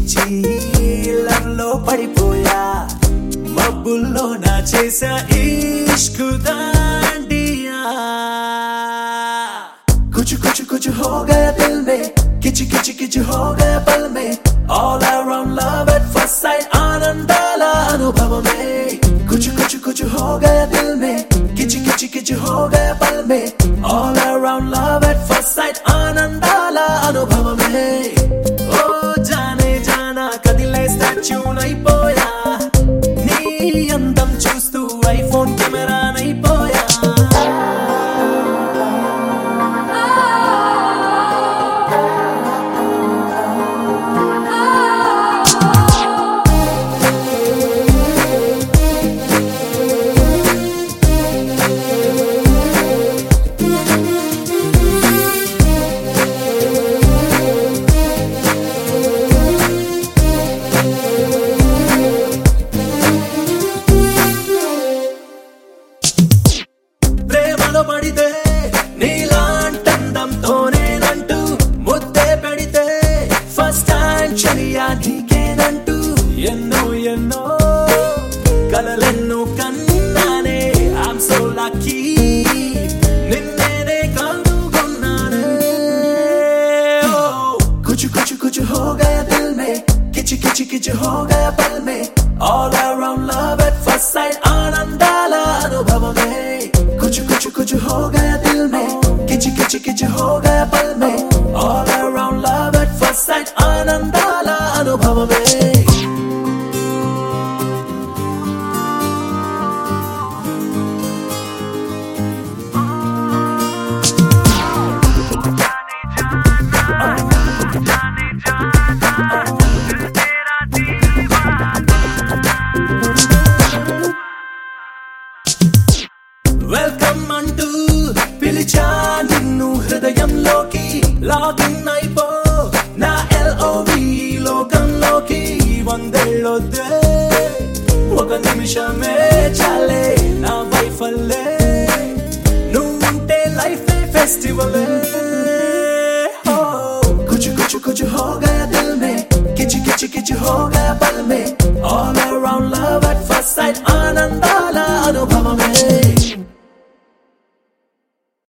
పిచ్చి లవ్లో పడిపోయా మబ్బుల్లో నా చేసా ఇష్క్ దాండియా कुछ कुछ कुछ हो गया दिल में किच किच किच हो गया पल में all around love at first sight आनंदाला अनुभव में कुछ कुछ कुछ हो गया दिल में किच किच किच हो गया पल में all around love at first sight आनंदाला अनुभव में ओ जाने जाना कदिले स्टैच्यू नैपोया नी अंदम चूस्तू ఐఫోన్ కెమెరా నైపోయా పడితే నీలాంటందంతోనేనంటూ ముద్దే పెడితే ఫస్ట్ టైం చర్యా నీకేనంటూ ఎన్నో ఎన్నో కలలెన్నో కన్నానే ఐఎమ్ సో లక్కీ నిన్నేనే కనుగొన్నానే कुछ कुछ कुछ हो गया दिल में किच किच किच हो गया पल में all around love at first sight आनंदाला अनुभव में कुछ कुछ कुछ हो गया दिल में किच किच किच हो गया पल में all around love at first sight आनंदाला अनुभव में వెల్కమ్ అంటూ పిలిచా నిన్ను హృదయంలోకి లాగిన్ అయిపో నా LOV లోకంలోకి వందేళ్ళొద్దే ఒక నిమిషమే చాలే నా వైఫ్ అల్లే నువ్వుంటే లైఫ్ ఫెస్టివల్ कुछ कुछ कुछ हो गया दिल में किच किच किच हो गया पल में